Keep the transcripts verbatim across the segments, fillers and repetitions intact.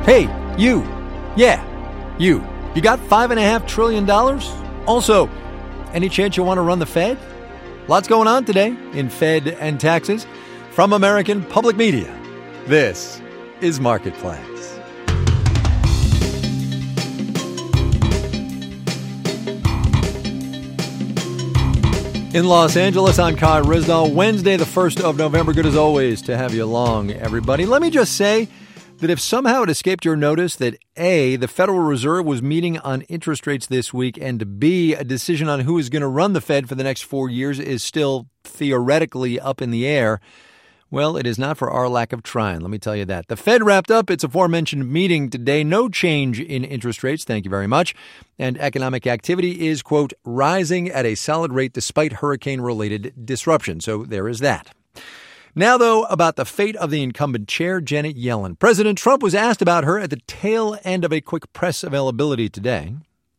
Hey, you. Yeah, you. You got five and a half trillion dollars? Also, any chance you want to run the Fed? Lots going on today in Fed and taxes. From American Public Media, this is Marketplace. In Los Angeles, I'm Kai Ryssdal. Wednesday, the first of November. Good as always to have you along, everybody. Let me just say that if somehow it escaped your notice that A, the Federal Reserve was meeting on interest rates this week, and B, a decision on who is going to run the Fed for the next four years is still theoretically up in the air, well, it is not for our lack of trying, let me tell you that. The Fed wrapped up its aforementioned meeting today. No change in interest rates, thank you very much. And economic activity is, quote, rising at a solid rate despite hurricane-related disruption. So there is that. Now, though, about the fate of the incumbent chair, Janet Yellen. President Trump was asked about her at the tail end of a quick press availability today.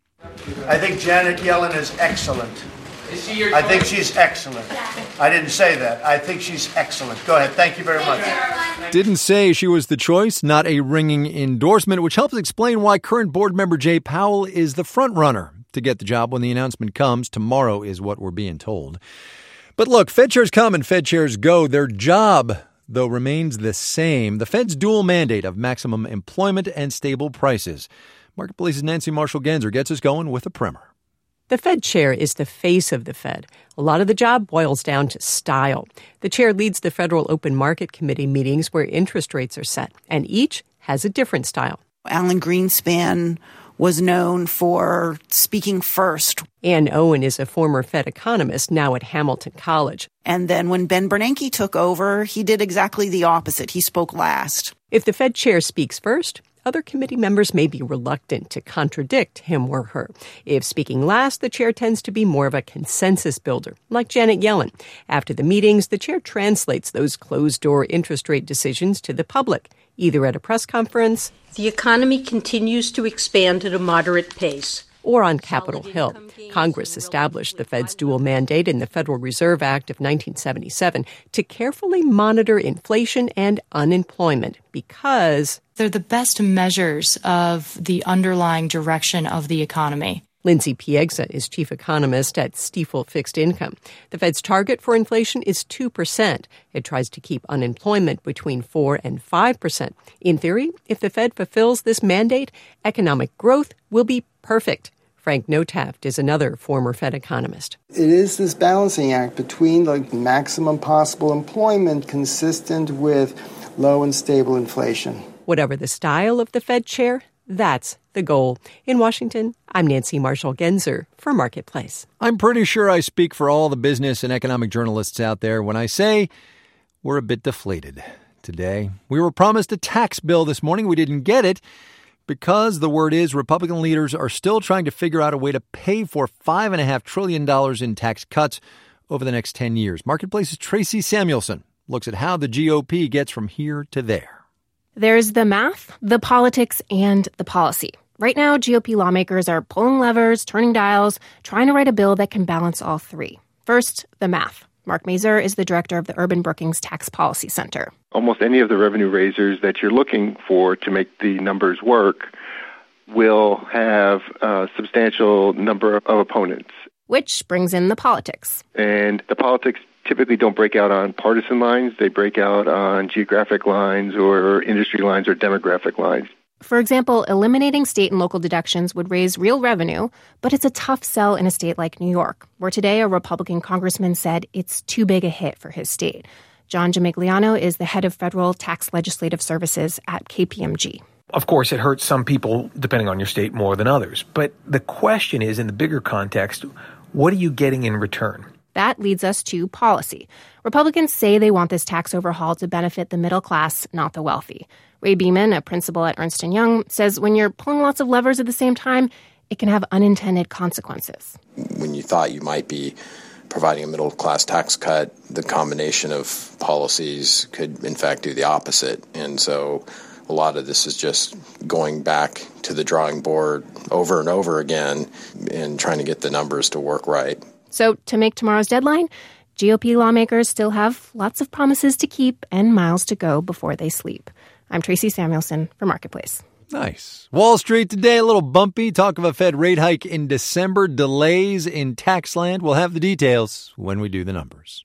I think Janet Yellen is excellent. Is she your I think she's excellent. I didn't say that. I think she's excellent. Go ahead. Thank you very much. Didn't say she was the choice, not a ringing endorsement, which helps explain why current board member Jay Powell is the front runner to get the job when the announcement comes. Tomorrow is what we're being told. But look, Fed chairs come and Fed chairs go. Their job, though, remains the same. The Fed's dual mandate of maximum employment and stable prices. Marketplace's Nancy Marshall-Genzer gets us going with a primer. The Fed chair is the face of the Fed. A lot of the job boils down to style. The chair leads the Federal Open Market Committee meetings where interest rates are set, and each has a different style. Alan Greenspan was known for speaking first. Ann Owen is a former Fed economist, now at Hamilton College. And then when Ben Bernanke took over, he did exactly the opposite. He spoke last. If the Fed chair speaks first, other committee members may be reluctant to contradict him or her. If speaking last, the chair tends to be more of a consensus builder, like Janet Yellen. After the meetings, the chair translates those closed-door interest rate decisions to the public, either at a press conference. The economy continues to expand at a moderate pace. Or on Capitol Hill. Congress established the Fed's dual mandate in the Federal Reserve Act of nineteen seventy-seven to carefully monitor inflation and unemployment because they're the best measures of the underlying direction of the economy. Lindsay Piegza is chief economist at Stifel Fixed Income. The Fed's target for inflation is two percent. It tries to keep unemployment between four and five percent. In theory, if the Fed fulfills this mandate, economic growth will be perfect. Frank Notaft is another former Fed economist. It is this balancing act between the maximum possible employment consistent with low and stable inflation. Whatever the style of the Fed chair, that's the goal. In Washington, I'm Nancy Marshall-Genzer for Marketplace. I'm pretty sure I speak for all the business and economic journalists out there when I say we're a bit deflated today. We were promised a tax bill this morning. We didn't get it because the word is Republican leaders are still trying to figure out a way to pay for five point five trillion dollars in tax cuts over the next ten years. Marketplace's Tracy Samuelson looks at how the G O P gets from here to there. There's the math, the politics, and the policy. Right now, G O P lawmakers are pulling levers, turning dials, trying to write a bill that can balance all three. First, the math. Mark Mazur is the director of the Urban Brookings Tax Policy Center. Almost any of the revenue raisers that you're looking for to make the numbers work will have a substantial number of opponents. Which brings in the politics. And the politics typically don't break out on partisan lines. They break out on geographic lines or industry lines or demographic lines. For example, eliminating state and local deductions would raise real revenue, but it's a tough sell in a state like New York, where today a Republican congressman said it's too big a hit for his state. John Gimigliano is the head of federal tax legislative services at K P M G. Of course, it hurts some people, depending on your state, more than others. But the question is, in the bigger context, what are you getting in return? That leads us to policy. Republicans say they want this tax overhaul to benefit the middle class, not the wealthy. Ray Beeman, a principal at Ernst and Young, says when you're pulling lots of levers at the same time, it can have unintended consequences. When you thought you might be providing a middle-class tax cut, the combination of policies could, in fact, do the opposite. And so a lot of this is just going back to the drawing board over and over again and trying to get the numbers to work right. So to make tomorrow's deadline, G O P lawmakers still have lots of promises to keep and miles to go before they sleep. I'm Tracy Samuelson for Marketplace. Nice. Wall Street today, a little bumpy. Talk of a Fed rate hike in December. Delays in tax land. We'll have the details when we do the numbers.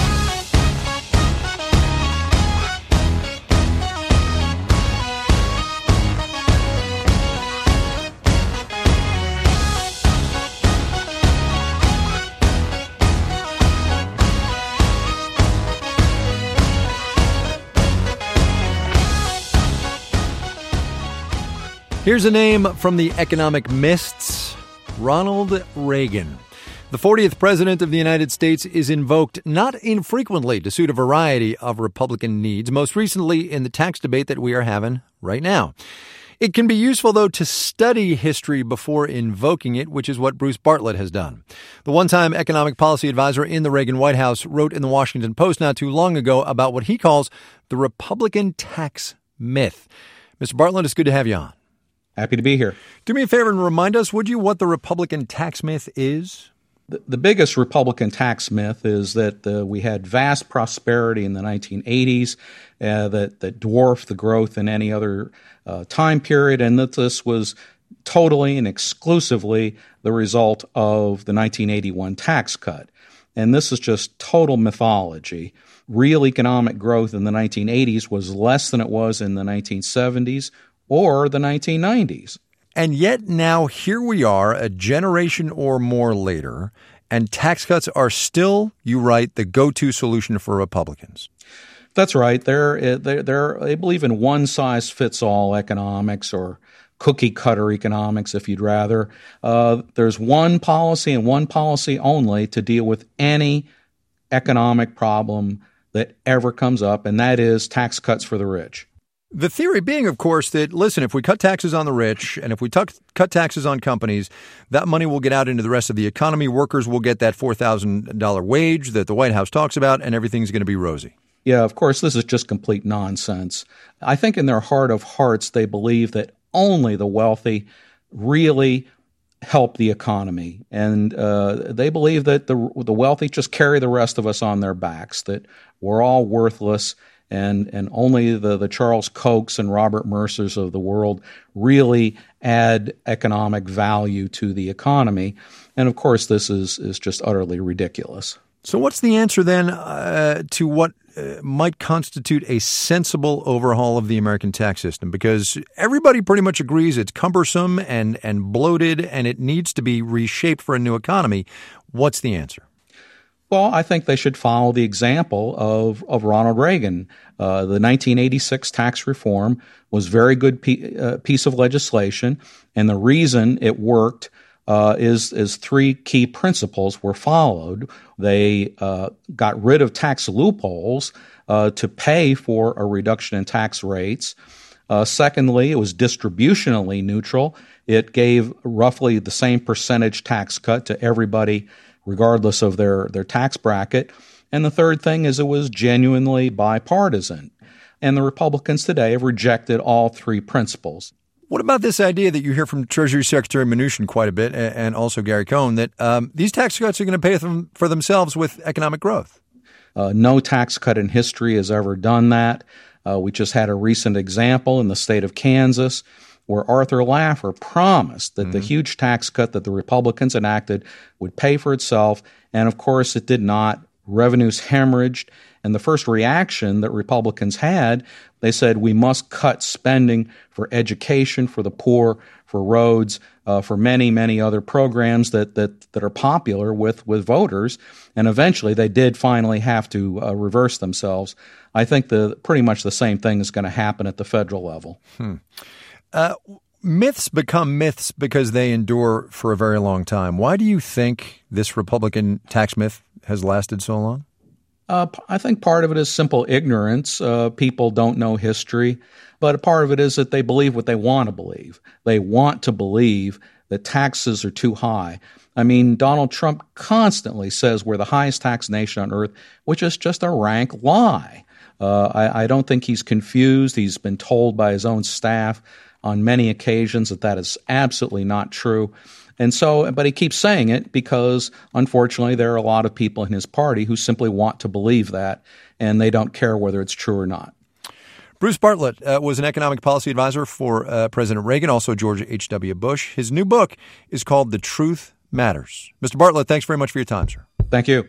Here's a name from the economic mists, Ronald Reagan. The fortieth president of the United States is invoked not infrequently to suit a variety of Republican needs, most recently in the tax debate that we are having right now. It can be useful, though, to study history before invoking it, which is what Bruce Bartlett has done. The one-time economic policy advisor in the Reagan White House wrote in the Washington Post not too long ago about what he calls the Republican tax myth. Mister Bartlett, it's good to have you on. Happy to be here. Do me a favor and remind us, would you, what the Republican tax myth is? The, the biggest Republican tax myth is that uh, we had vast prosperity in the nineteen eighties uh, that, that dwarfed the growth in any other uh, time period, and that this was totally and exclusively the result of the nineteen eighty-one tax cut. And this is just total mythology. Real economic growth in the nineteen eighties was less than it was in the nineteen seventies or the nineteen nineties. And yet now here we are, a generation or more later, and tax cuts are still, you write, the go-to solution for Republicans. That's right. They're, they're, they're, they believe in one-size-fits-all economics, or cookie-cutter economics, if you'd rather. Uh, there's one policy and one policy only to deal with any economic problem that ever comes up, and that is tax cuts for the rich. The theory being, of course, that, listen, if we cut taxes on the rich and if we tuck, cut taxes on companies, that money will get out into the rest of the economy. Workers will get that four thousand dollars wage that the White House talks about, and everything's going to be rosy. Yeah, of course, this is just complete nonsense. I think in their heart of hearts, they believe that only the wealthy really help the economy. And uh, they believe that the, the wealthy just carry the rest of us on their backs, that we're all worthless. And and only the, the Charles Kochs and Robert Mercers of the world really add economic value to the economy. And, of course, this is, is just utterly ridiculous. So what's the answer then uh, to what uh, might constitute a sensible overhaul of the American tax system? Because everybody pretty much agrees it's cumbersome and, and bloated and it needs to be reshaped for a new economy. What's the answer? Well, I think they should follow the example of, of Ronald Reagan. Uh, the nineteen eighty-six tax reform was a very good pe- uh, piece of legislation, and the reason it worked uh, is, is three key principles were followed. They uh, got rid of tax loopholes uh, to pay for a reduction in tax rates. Uh, secondly, it was distributionally neutral. It gave roughly the same percentage tax cut to everybody regardless of their, their tax bracket. And the third thing is it was genuinely bipartisan. And the Republicans today have rejected all three principles. What about this idea that you hear from Treasury Secretary Mnuchin quite a bit, and also Gary Cohn, that um, these tax cuts are going to pay them for themselves with economic growth? Uh, no tax cut in history has ever done that. Uh, we just had a recent example in the state of Kansas where Arthur Laffer promised that mm-hmm. the huge tax cut that the Republicans enacted would pay for itself. And, of course, it did not. Revenues hemorrhaged. And the first reaction that Republicans had, they said, we must cut spending for education, for the poor, for roads, uh, for many, many other programs that, that, that are popular with, with voters. And eventually they did finally have to uh, reverse themselves. I think the pretty much the same thing is going to happen at the federal level. Hmm. Uh, myths become myths because they endure for a very long time. Why do you think this Republican tax myth has lasted so long? Uh, I think part of it is simple ignorance. Uh, people don't know history. But a part of it is that they believe what they want to believe. They want to believe that taxes are too high. I mean, Donald Trump constantly says we're the highest tax nation on earth, which is just a rank lie. Uh, I, I don't think he's confused. He's been told by his own staff on many occasions that that is absolutely not true. And so, but he keeps saying it because, unfortunately, there are a lot of people in his party who simply want to believe that, and they don't care whether it's true or not. Bruce Bartlett uh, was an economic policy advisor for uh, President Reagan, also George H W. Bush. His new book is called The Truth Matters. Mister Bartlett, thanks very much for your time, sir. Thank you.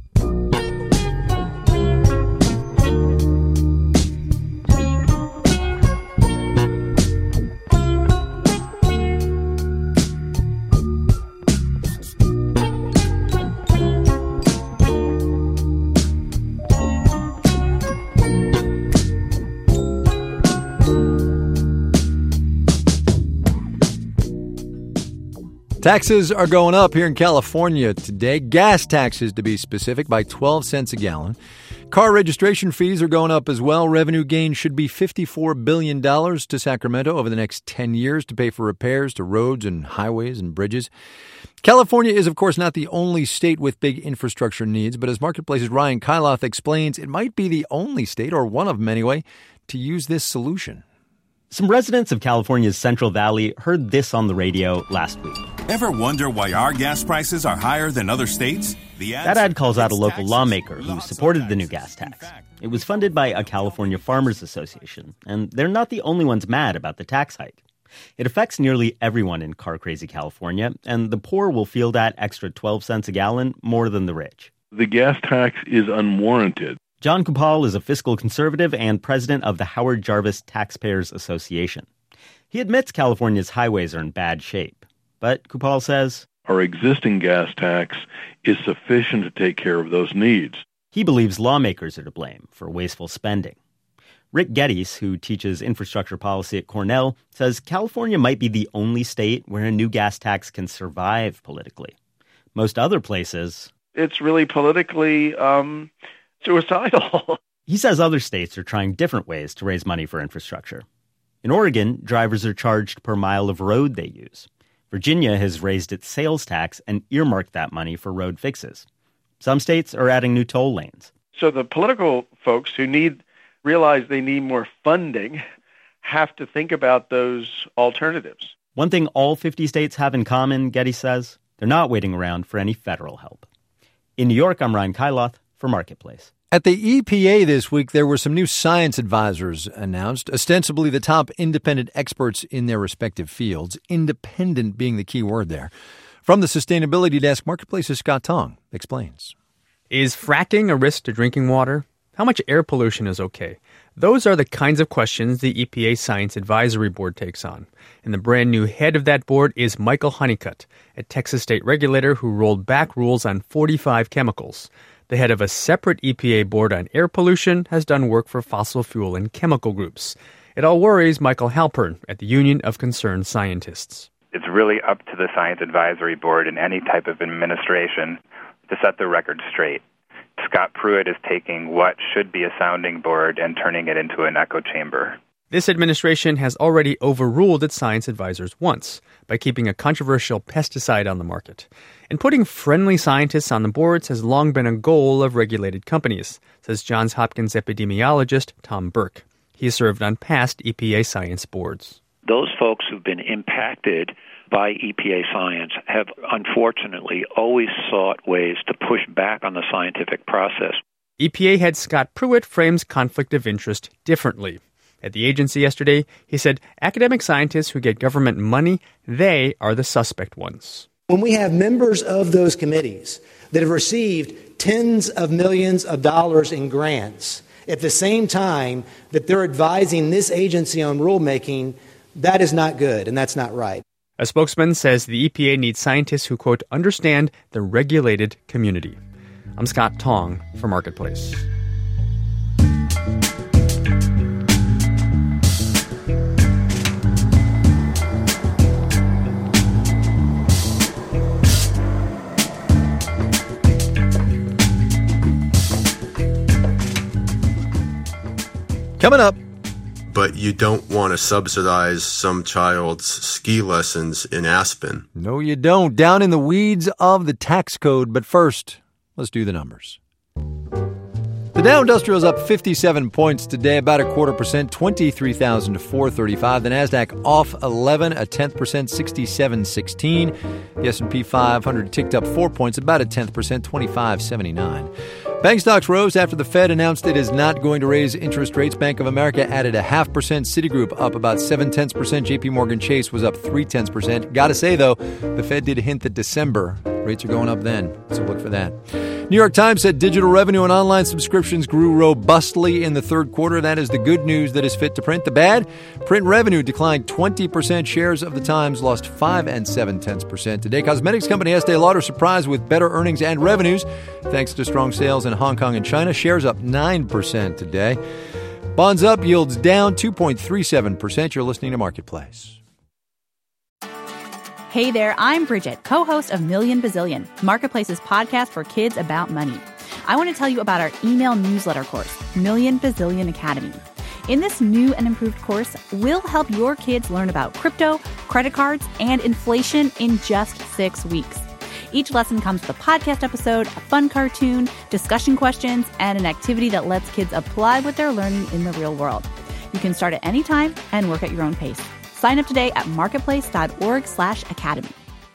Taxes are going up here in California today. Gas taxes, to be specific, by twelve cents a gallon. Car registration fees are going up as well. Revenue gain should be fifty-four billion dollars to Sacramento over the next ten years to pay for repairs to roads and highways and bridges. California is, of course, not the only state with big infrastructure needs, but as Marketplace's Ryan Kyloth explains, it might be the only state, or one of them anyway, to use this solution. Some residents of California's Central Valley heard this on the radio last week. Ever wonder why our gas prices are higher than other states? The ad that ad calls out a local lawmaker who supported the new gas tax. It was funded by a California Farmers Association, and they're not the only ones mad about the tax hike. It affects nearly everyone in car-crazy California, and the poor will feel that extra twelve cents a gallon more than the rich. The gas tax is unwarranted. John Kupal is a fiscal conservative and president of the Howard Jarvis Taxpayers Association. He admits California's highways are in bad shape. But Kupal says our existing gas tax is sufficient to take care of those needs. He believes lawmakers are to blame for wasteful spending. Rick Geddes, who teaches infrastructure policy at Cornell, says California might be the only state where a new gas tax can survive politically. Most other places, it's really politically um, suicidal. He says other states are trying different ways to raise money for infrastructure. In Oregon, drivers are charged per mile of road they use. Virginia has raised its sales tax and earmarked that money for road fixes. Some states are adding new toll lanes. So the political folks who need realize they need more funding have to think about those alternatives. One thing all fifty states have in common, Getty says, they're not waiting around for any federal help. In New York, I'm Ryan Kyloth for Marketplace. At the E P A this week, there were some new science advisors announced, ostensibly the top independent experts in their respective fields, independent being the key word there. From the Sustainability Desk, Marketplace's Scott Tong explains. Is fracking a risk to drinking water? How much air pollution is okay? Those are the kinds of questions the E P A Science Advisory Board takes on. And the brand new head of that board is Michael Honeycutt, a Texas state regulator who rolled back rules on forty-five chemicals. The head of a separate E P A board on air pollution has done work for fossil fuel and chemical groups. It all worries Michael Halpern at the Union of Concerned Scientists. It's really up to the Science Advisory Board in any type of administration to set the record straight. Scott Pruitt is taking what should be a sounding board and turning it into an echo chamber. This administration has already overruled its science advisors once by keeping a controversial pesticide on the market. And putting friendly scientists on the boards has long been a goal of regulated companies, says Johns Hopkins epidemiologist Tom Burke. He served on past E P A science boards. Those folks who've been impacted by E P A science have unfortunately always sought ways to push back on the scientific process. E P A head Scott Pruitt frames conflict of interest differently. At the agency yesterday, he said academic scientists who get government money, they are the suspect ones. When we have members of those committees that have received tens of millions of dollars in grants at the same time that they're advising this agency on rulemaking, that is not good and that's not right. A spokesman says the E P A needs scientists who, quote, understand the regulated community. I'm Scott Tong for Marketplace. Coming up. But you don't want to subsidize some child's ski lessons in Aspen. No, you don't. Down in the weeds of the tax code. But first, let's do the numbers. The Dow Industrial is up fifty-seven points today, about a quarter percent, twenty-three thousand four hundred thirty-five. The Nasdaq off eleven, a tenth percent, sixty-seven sixteen. The S and P five hundred ticked up four points, about a tenth percent, twenty-five seventy-nine. Bank stocks rose after the Fed announced it is not going to raise interest rates. Bank of America added a half percent. Citigroup up about seven tenths percent. J P Morgan Chase was up three tenths percent. Got to say, though, the Fed did hint that December rates are going up then. So look for that. New York Times said digital revenue and online subscriptions grew robustly in the third quarter. That is the good news that is fit to print. The bad, print revenue declined twenty percent. Shares of the Times lost five and seven tenths percent today. Cosmetics company Estee Lauder surprised with better earnings and revenues thanks to strong sales in Hong Kong and China. Shares up nine percent today. Bonds up, yields down two point three seven percent. You're listening to Marketplace. Hey there, I'm Bridget, co-host of Million Bazillion, Marketplace's podcast for kids about money. I want to tell you about our email newsletter course, Million Bazillion Academy. In this new and improved course, we'll help your kids learn about crypto, credit cards, and inflation in just six weeks. Each lesson comes with a podcast episode, a fun cartoon, discussion questions, and an activity that lets kids apply what they're learning in the real world. You can start at any time and work at your own pace. Sign up today at marketplace.org slash academy.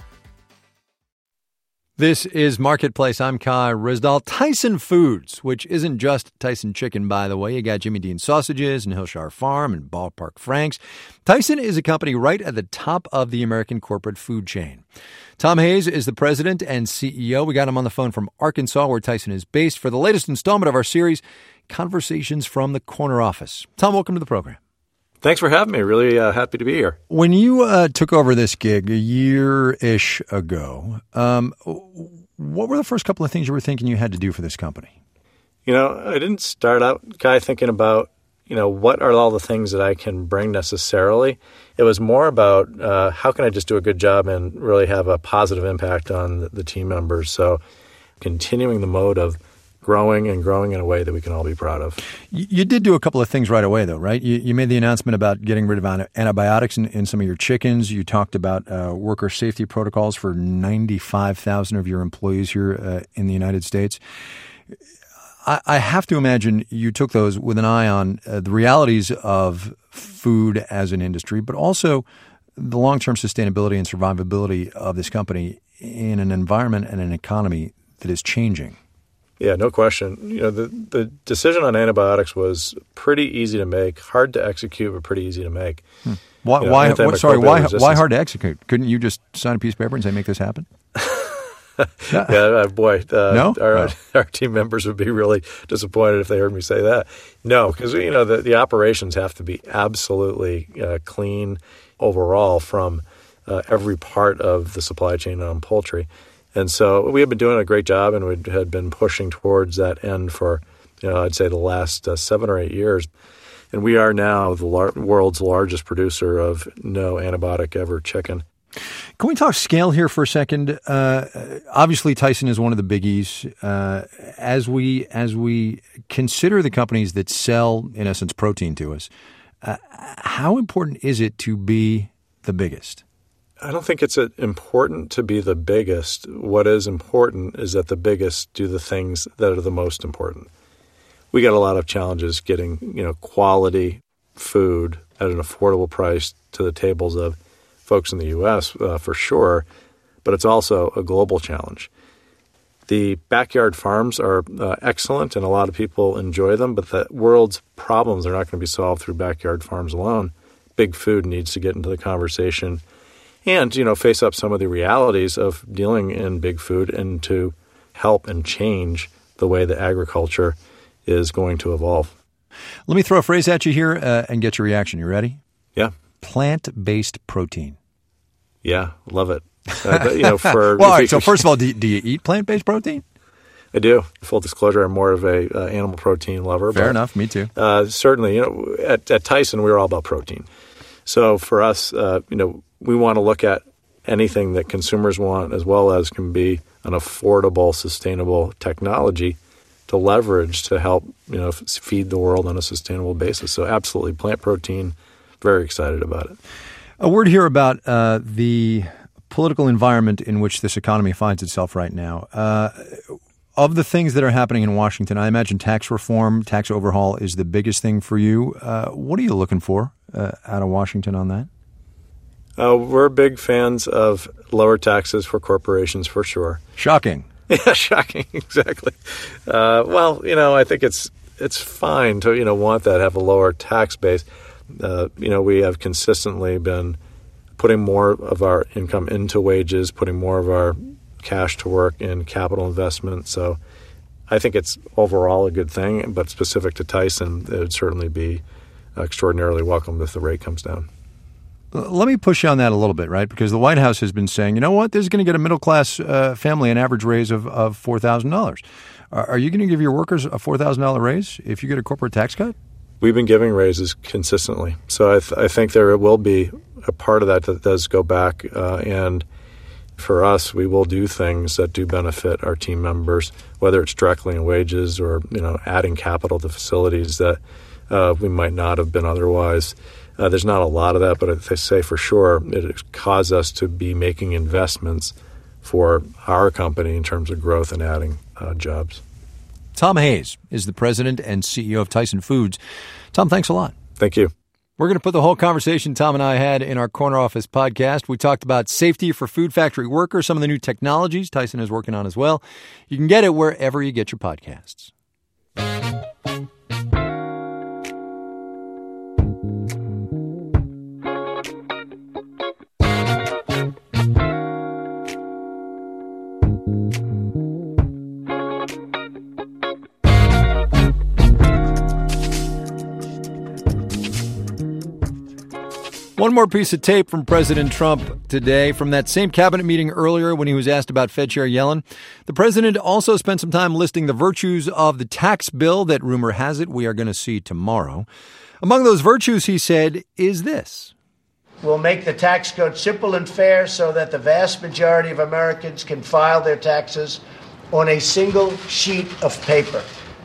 This is Marketplace. I'm Kai Ryssdal. Tyson Foods, which isn't just Tyson Chicken, by the way. You got Jimmy Dean Sausages and Hillshire Farm and Ballpark Franks. Tyson is a company right at the top of the American corporate food chain. Tom Hayes is the president and C E O. We got him on the phone from Arkansas, where Tyson is based, for the latest installment of our series, Conversations from the Corner Office. Tom, welcome to the program. Thanks for having me. Really uh, happy to be here. When you uh, took over this gig a year-ish ago, um, what were the first couple of things you were thinking you had to do for this company? You know, I didn't start out, Guy, thinking about, you know, what are all the things that I can bring necessarily. It was more about uh, how can I just do a good job and really have a positive impact on the, the team members. So continuing the mode of growing and growing in a way that we can all be proud of. You did do a couple of things right away, though, right? You, you made the announcement about getting rid of antibiotics in, in some of your chickens. You talked about uh, worker safety protocols for ninety-five thousand of your employees here uh, in the United States. I, I have to imagine you took those with an eye on uh, the realities of food as an industry, but also the long-term sustainability and survivability of this company in an environment and an economy that is changing. Yeah, no question. You know, the the decision on antibiotics was pretty easy to make, hard to execute, but pretty easy to make. Hmm. Why? You know, why what, sorry, why? Resistance. Why hard to execute? Couldn't you just sign a piece of paper and say, "Make this happen"? yeah, uh, boy, uh, no, our, oh. our team members would be really disappointed if they heard me say that. No, because you know the the operations have to be absolutely uh, clean overall from uh, every part of the supply chain on poultry. And so we had been doing a great job, and we had been pushing towards that end for, you know, I'd say the last uh, seven or eight years. And we are now the lar- world's largest producer of no antibiotic ever chicken. Can we talk scale here for a second? Uh, obviously, Tyson is one of the biggies. Uh, as we as we consider the companies that sell, in essence, protein to us, uh, how important is it to be the biggest? I don't think it's important to be the biggest. What is important is that the biggest do the things that are the most important. We got a lot of challenges getting, you know, quality food at an affordable price to the tables of folks in the U S uh, for sure, but it's also a global challenge. The backyard farms are uh, excellent, and a lot of people enjoy them, but the world's problems are not going to be solved through backyard farms alone. Big food needs to get into the conversation and, you know, face up some of the realities of dealing in big food and to help and change the way that agriculture is going to evolve. Let me throw a phrase at you here uh, and get your reaction. You ready? Yeah. Plant-based protein. Yeah, love it. Uh, you know, for well, all right, so first of all, do you, do you eat plant-based protein? I do. Full disclosure, I'm more of a uh, animal protein lover. Fair but, enough. Me too. Uh, certainly, you know, at, at Tyson, we were all about protein. So for us, uh, you know, we want to look at anything that consumers want, as well as can be an affordable, sustainable technology to leverage to help, you know, feed the world on a sustainable basis. So absolutely, plant protein. Very excited about it. A word here about uh, the political environment in which this economy finds itself right now. Uh, of the things that are happening in Washington, I imagine tax reform, tax overhaul is the biggest thing for you. Uh, what are you looking for uh, out of Washington on that? Uh, we're big fans of lower taxes for corporations, for sure. Shocking. Yeah, shocking, exactly. Uh, well, you know, I think it's it's fine to, you know, want that, have a lower tax base. Uh, you know, we have consistently been putting more of our income into wages, putting more of our cash to work in capital investment. So I think it's overall a good thing, but specific to Tyson, it would certainly be extraordinarily welcome if the rate comes down. Let me push you on that a little bit, right? Because the White House has been saying, you know what, this is going to get a middle-class uh, family an average raise of, of four thousand dollars. Are, are you going to give your workers a four thousand dollars raise if you get a corporate tax cut? We've been giving raises consistently. So I, th- I think there will be a part of that that does go back. Uh, and for us, we will do things that do benefit our team members, whether it's directly in wages or, you know, adding capital to facilities that uh, we might not have been otherwise. Uh, there's not a lot of that, but they say for sure it caused us to be making investments for our company in terms of growth and adding uh, jobs. Tom Hayes is the president and C E O of Tyson Foods. Tom, thanks a lot. Thank you. We're going to put the whole conversation Tom and I had in our Corner Office podcast. We talked about safety for food factory workers, some of the new technologies Tyson is working on as well. You can get it wherever you get your podcasts. One more piece of tape from President Trump today from that same cabinet meeting earlier when he was asked about Fed Chair Yellen. The president also spent some time listing the virtues of the tax bill that, rumor has it, we are going to see tomorrow. Among those virtues, he said, is this. We'll make the tax code simple and fair so that the vast majority of Americans can file their taxes on a single sheet of paper.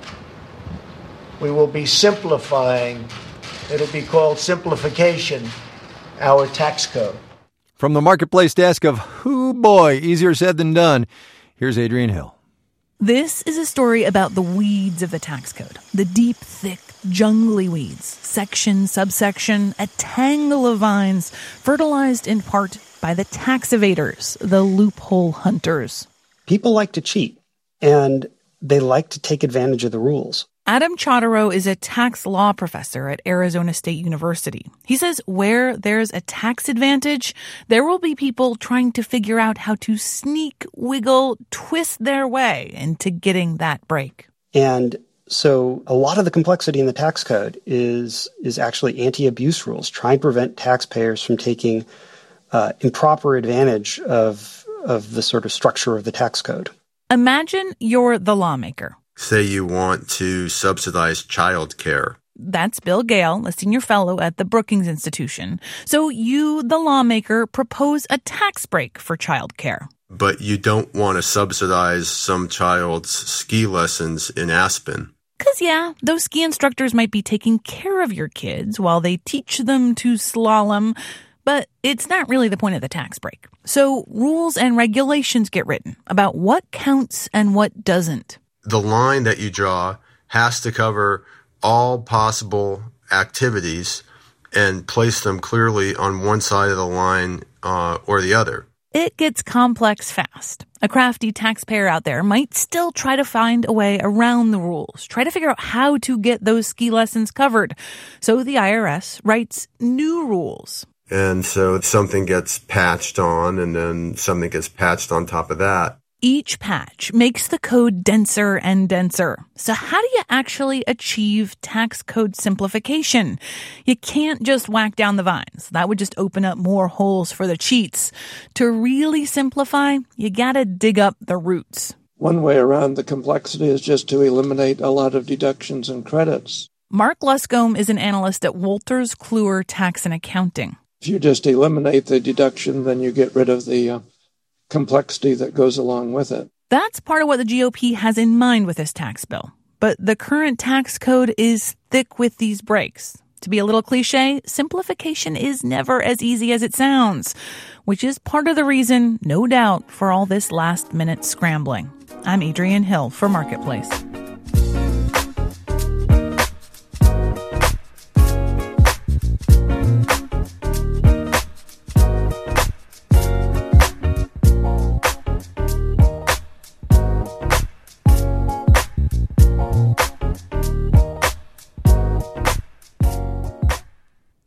We will be simplifying, it'll be called simplification, our tax code. From the Marketplace desk of Who Boy, easier said than done, here's Adrienne Hill. This is a story about the weeds of the tax code. The deep, thick, jungly weeds. Section, subsection, a tangle of vines, fertilized in part by the tax evaders, the loophole hunters. People like to cheat, and they like to take advantage of the rules. Adam Chodorow is a tax law professor at Arizona State University. He says where there's a tax advantage, there will be people trying to figure out how to sneak, wiggle, twist their way into getting that break. And so a lot of the complexity in the tax code is is actually anti-abuse rules, trying to prevent taxpayers from taking uh, improper advantage of of the sort of structure of the tax code. Imagine you're the lawmaker. Say you want to subsidize child care. That's Bill Gale, a senior fellow at the Brookings Institution. So you, the lawmaker, propose a tax break for child care. But you don't want to subsidize some child's ski lessons in Aspen. Because, yeah, those ski instructors might be taking care of your kids while they teach them to slalom, but it's not really the point of the tax break. So rules and regulations get written about what counts and what doesn't. The line that you draw has to cover all possible activities and place them clearly on one side of the line uh, or the other. It gets complex fast. A crafty taxpayer out there might still try to find a way around the rules, try to figure out how to get those ski lessons covered. So the I R S writes new rules. And so something gets patched on, and then something gets patched on top of that. Each patch makes the code denser and denser. So how do you actually achieve tax code simplification? You can't just whack down the vines. That would just open up more holes for the cheats. To really simplify, you gotta dig up the roots. One way around the complexity is just to eliminate a lot of deductions and credits. Mark Luscombe is an analyst at Wolters Kluwer Tax and Accounting. If you just eliminate the deduction, then you get rid of the uh, complexity that goes along with it. That's part of what the G O P has in mind with this tax bill. But the current tax code is thick with these breaks. To be a little cliche, simplification is never as easy as it sounds, which is part of the reason, no doubt, for all this last-minute scrambling. I'm Adrienne Hill for Marketplace.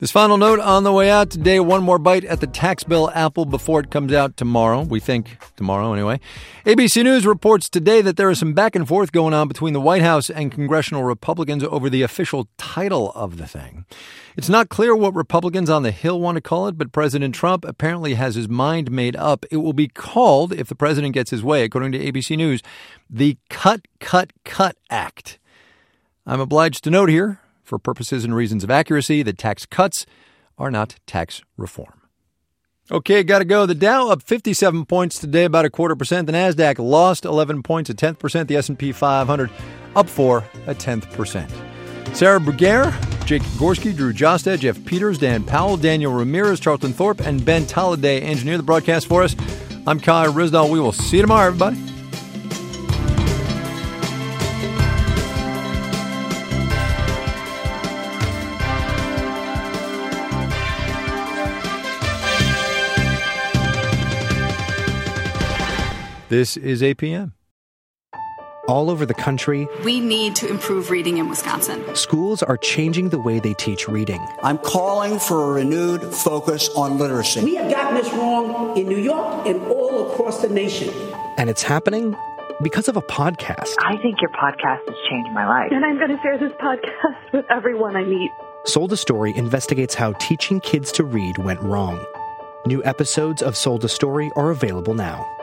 This final note on the way out today, one more bite at the tax bill apple before it comes out tomorrow. We think tomorrow anyway. A B C News reports today that there is some back and forth going on between the White House and congressional Republicans over the official title of the thing. It's not clear what Republicans on the Hill want to call it, but President Trump apparently has his mind made up. It will be called, if the president gets his way, according to A B C News, the Cut, Cut, Cut Act. I'm obliged to note here, for purposes and reasons of accuracy, that tax cuts are not tax reform. Okay, got to go. The Dow up fifty-seven points today, about a quarter percent. The NASDAQ lost eleven points, a tenth percent. The S and P five hundred up four, a tenth percent. Sarah Bruguiere, Jake Gorski, Drew Josted, Jeff Peters, Dan Powell, Daniel Ramirez, Charlton Thorpe, and Ben Tolliday engineer the broadcast for us. I'm Kai Ryssdal. We will see you tomorrow, everybody. This is A P M. All over the country, we need to improve reading in Wisconsin. Schools are changing the way they teach reading. I'm calling for a renewed focus on literacy. We have gotten this wrong in New York and all across the nation. And it's happening because of a podcast. I think your podcast has changed my life. And I'm going to share this podcast with everyone I meet. Sold a Story investigates how teaching kids to read went wrong. New episodes of Sold a Story are available now.